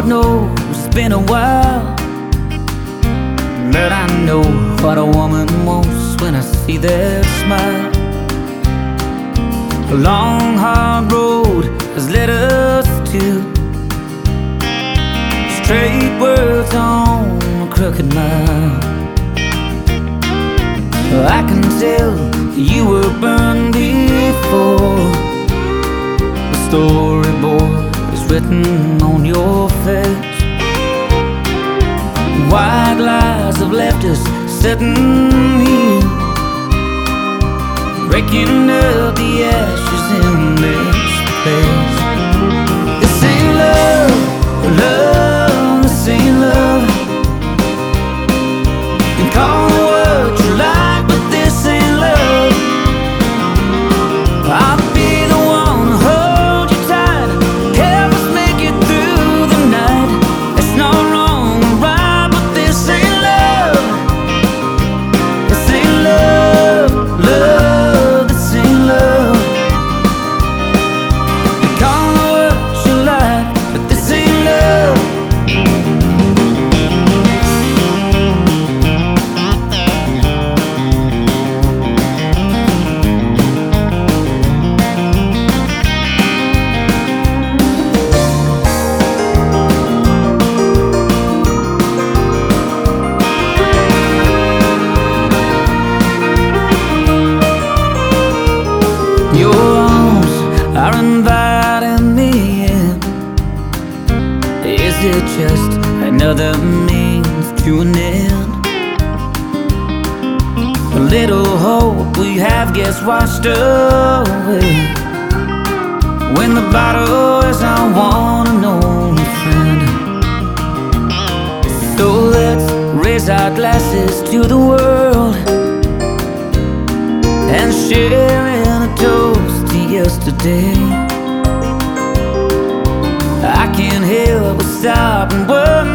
Lord knows it's been a while, but I know what a woman wants when I see that smile. A long hard road has led us to straight words on a crooked mile. I can tell you were burned before. The storyboard is written on your face. White lies have left us sitting here, breaking up the ashes in this place. This ain't love, love, this ain't love. And call it what you like, but this ain't love. I'll be the one to hold you tight, help us make it through the night. It's not wrong or right, but this ain't love. This ain't love, love, this ain't love. You call it what you like, but this ain't love. Your arms are inviting me in. Is it just another means to an end? A little hope we have gets washed away when the bottle is our one and only friend. So let's raise our glasses to the world and share in a toast to yesterday. I can't help but stop and work